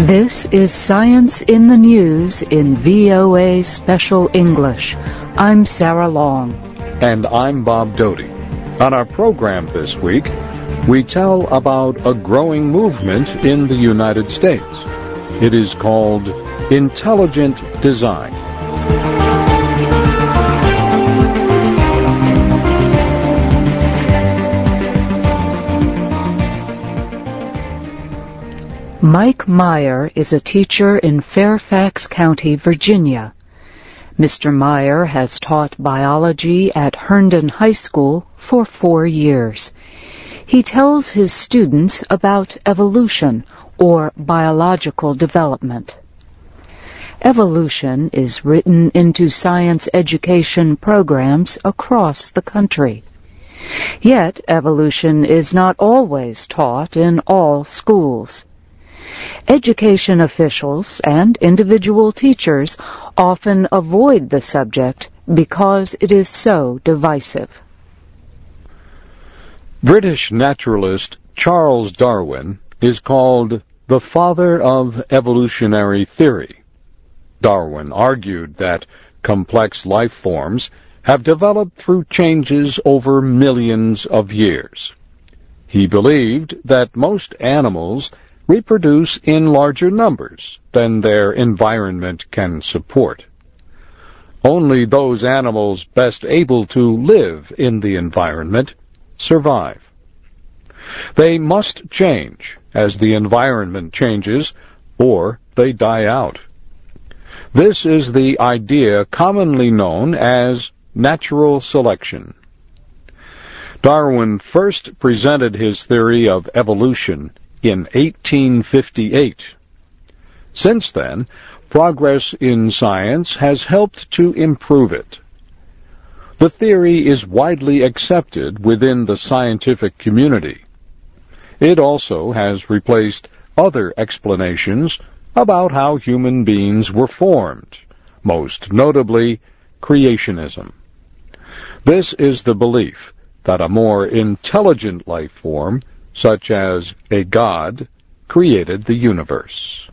This is Science in the News in VOA Special English. I'm Sarah Long. And I'm Bob Doty. On our program this week, we tell about a growing movement in the United States. It is called Intelligent Design. Mike Meyer is a teacher in Fairfax County, Virginia. Mr. Meyer has taught biology at Herndon High School for 4 years. He tells his students about evolution, or biological development. Evolution is written into science education programs across the country. Yet evolution is not always taught in all schools. Education officials and individual teachers often avoid the subject because it is so divisive. British naturalist Charles Darwin is called the father of evolutionary theory. Darwin argued that complex life forms have developed through changes over millions of years. He believed that most animals reproduce in larger numbers than their environment can support. Only those animals best able to live in the environment survive. They must change as the environment changes, or they die out. This is the idea commonly known as natural selection. Darwin first presented his theory of evolution in 1858. Since then, progress in science has helped to improve it. The theory is widely accepted within the scientific community. It also has replaced other explanations about how human beings were formed, most notably creationism. This is the belief that a more intelligent life form, such as a god, created the universe.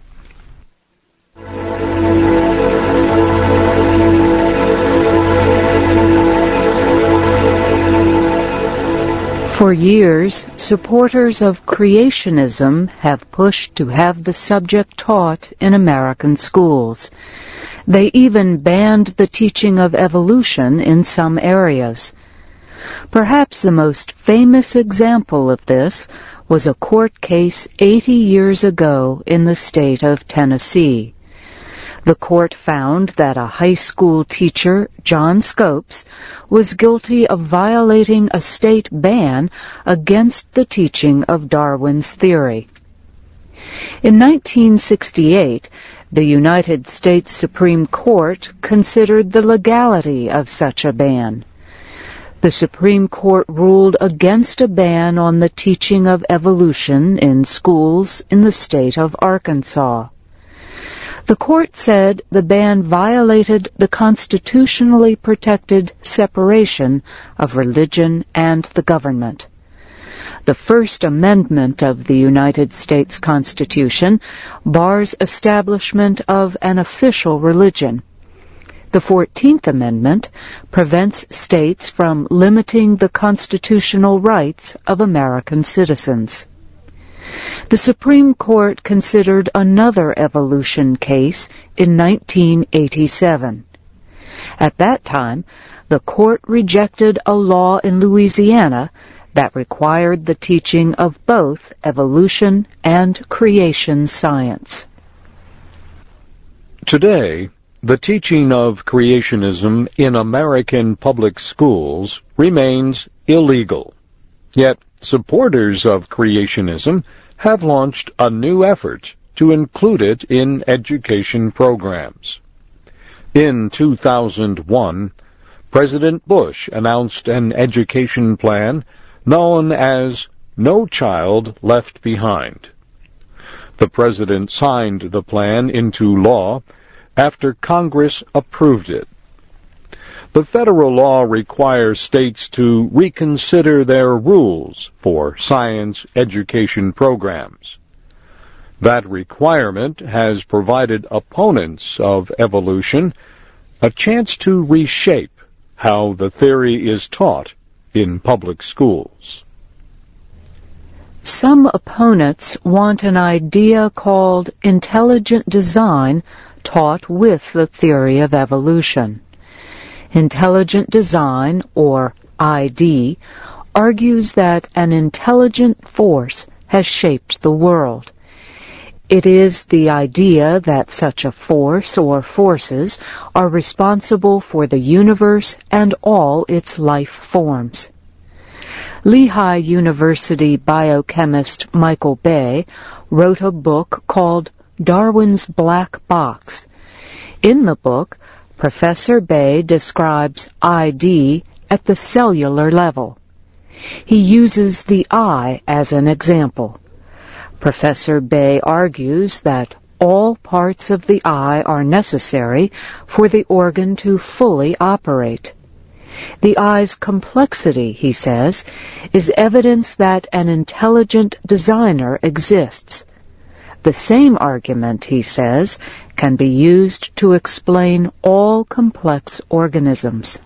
For years, supporters of creationism have pushed to have the subject taught in American schools. They even banned the teaching of evolution in some areas. Perhaps the most famous example of this was a court case 80 years ago in the state of Tennessee. The court found that a high school teacher, John Scopes, was guilty of violating a state ban against the teaching of Darwin's theory. In 1968, the United States Supreme Court considered the legality of such a ban. The Supreme Court ruled against a ban on the teaching of evolution in schools in the state of Arkansas. The court said the ban violated the constitutionally protected separation of religion and the government. The First Amendment of the United States Constitution bars establishment of an official religion. The 14th Amendment prevents states from limiting the constitutional rights of American citizens. The Supreme Court considered another evolution case in 1987. At that time, the court rejected a law in Louisiana that required the teaching of both evolution and creation science. Today, the teaching of creationism in American public schools remains illegal. Yet, supporters of creationism have launched a new effort to include it in education programs. In 2001, President Bush announced an education plan known as No Child Left Behind. The president signed the plan into law after Congress approved it. The federal law requires states to reconsider their rules for science education programs. That requirement has provided opponents of evolution a chance to reshape how the theory is taught in public schools. Some opponents want an idea called intelligent design taught with the theory of evolution. Intelligent design, or ID, argues that an intelligent force has shaped the world. It is the idea that such a force or forces are responsible for the universe and all its life forms. Lehigh University biochemist Michael Bay wrote a book called Darwin's Black Box. In the book, Professor Bay describes ID at the cellular level. He uses the eye as an example. Professor Bay argues that all parts of the eye are necessary for the organ to fully operate. The eye's complexity, he says, is evidence that an intelligent designer exists. The same argument, he says, can be used to explain all complex organisms.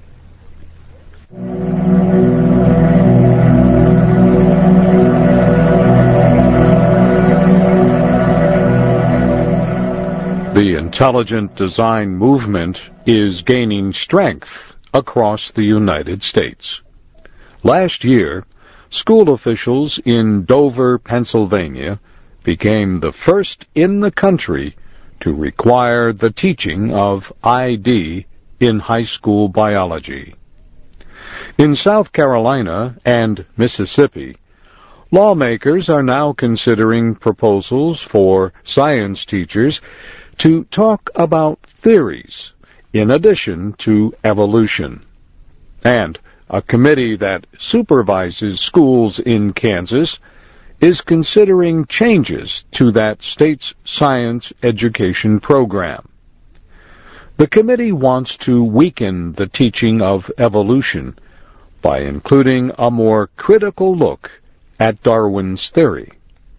The intelligent design movement is gaining strength across the United States. Last year, school officials in Dover, Pennsylvania, became the first in the country to require the teaching of ID in high school biology. In South Carolina and Mississippi, lawmakers are now considering proposals for science teachers to talk about theories in addition to evolution. And a committee that supervises schools in Kansas is considering changes to that state's science education program. The committee wants to weaken the teaching of evolution by including a more critical look at Darwin's theory.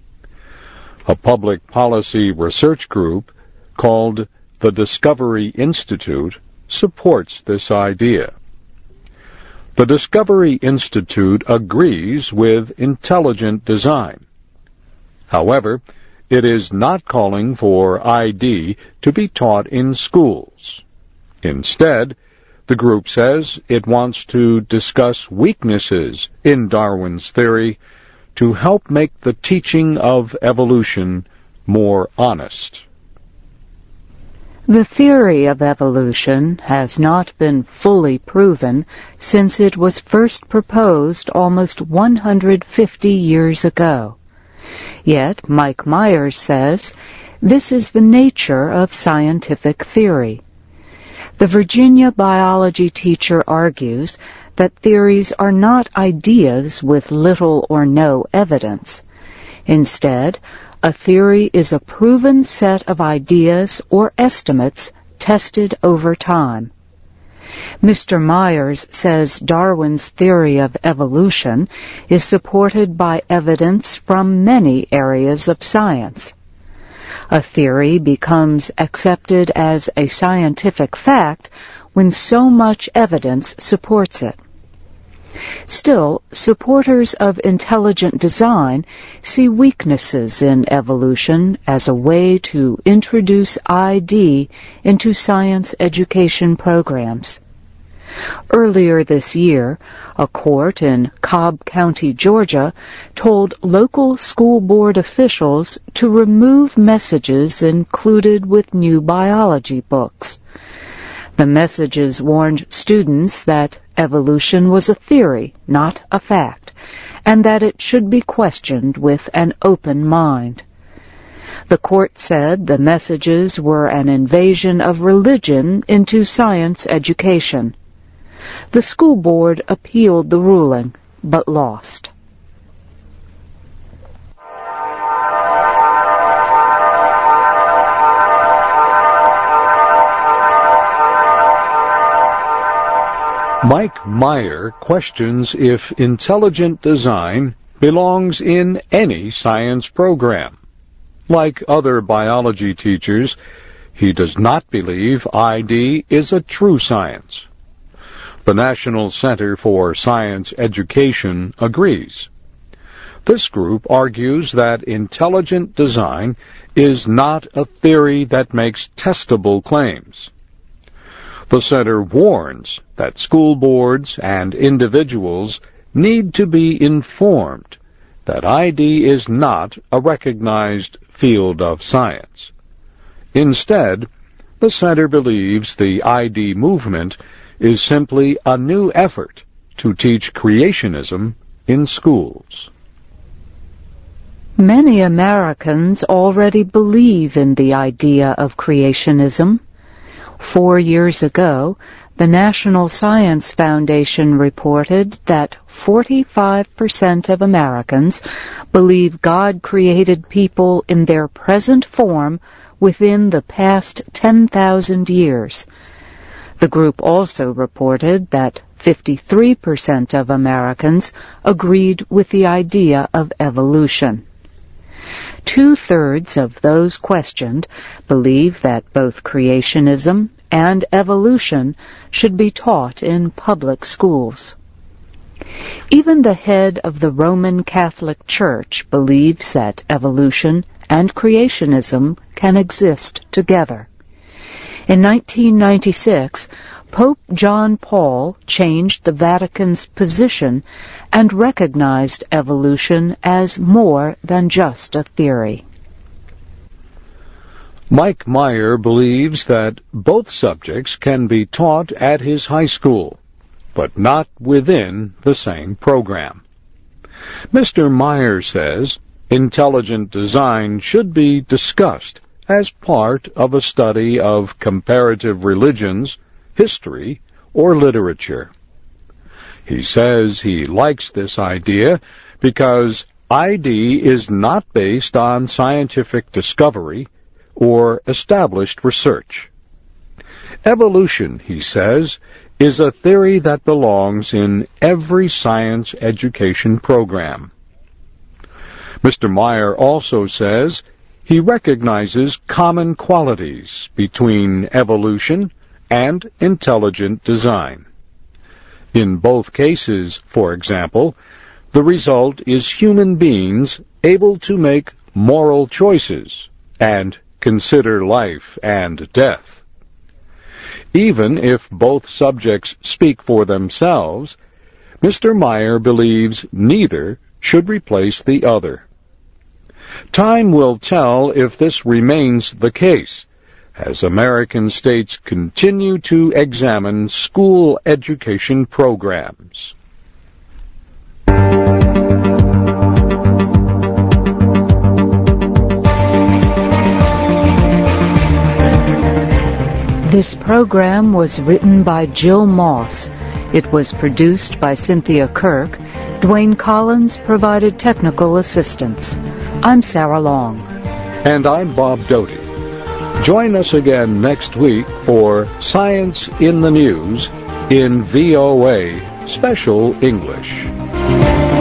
A public policy research group called the Discovery Institute supports this idea. The Discovery Institute agrees with intelligent design. However, it is not calling for ID to be taught in schools. Instead, the group says it wants to discuss weaknesses in Darwin's theory to help make the teaching of evolution more honest. The theory of evolution has not been fully proven since it was first proposed almost 150 years ago. Yet, Mike Myers says, this is the nature of scientific theory. The Virginia biology teacher argues that theories are not ideas with little or no evidence. Instead, a theory is a proven set of ideas or estimates tested over time. Mr. Myers says Darwin's theory of evolution is supported by evidence from many areas of science. A theory becomes accepted as a scientific fact when so much evidence supports it. Still, supporters of intelligent design see weaknesses in evolution as a way to introduce ID into science education programs. Earlier this year, a court in Cobb County, Georgia, told local school board officials to remove messages included with new biology books. The messages warned students that evolution was a theory, not a fact, and that it should be questioned with an open mind. The court said the messages were an invasion of religion into science education. The school board appealed the ruling, but lost. Mike Meyer questions if intelligent design belongs in any science program. Like other biology teachers, he does not believe ID is a true science. The National Center for Science Education agrees. This group argues that intelligent design is not a theory that makes testable claims. The center warns that school boards and individuals need to be informed that ID is not a recognized field of science. Instead, the center believes the ID movement is simply a new effort to teach creationism in schools. Many Americans already believe in the idea of creationism. 4 years ago, the National Science Foundation reported that 45% of Americans believe God created people in their present form within the past 10,000 years. The group also reported that 53% of Americans agreed with the idea of evolution. 2/3 of those questioned believe that both creationism and evolution should be taught in public schools. Even the head of the Roman Catholic Church believes that evolution and creationism can exist together. In 1996, Pope John Paul changed the Vatican's position and recognized evolution as more than just a theory. Mike Meyer believes that both subjects can be taught at his high school, but not within the same program. Mr. Meyer says intelligent design should be discussed as part of a study of comparative religions, history, or literature. He says he likes this idea because ID is not based on scientific discovery or established research. Evolution, he says, is a theory that belongs in every science education program. Mr. Meyer also says he recognizes common qualities between evolution and intelligent design. In both cases, for example, the result is human beings able to make moral choices and consider life and death. Even if both subjects speak for themselves, Mr. Meyer believes neither should replace the other. Time will tell if this remains the case, as American states continue to examine school education programs. This program was written by Jill Moss. It was produced by Cynthia Kirk. Dwayne Collins provided technical assistance. I'm Sarah Long. And I'm Bob Doty. Join us again next week for Science in the News in VOA Special English.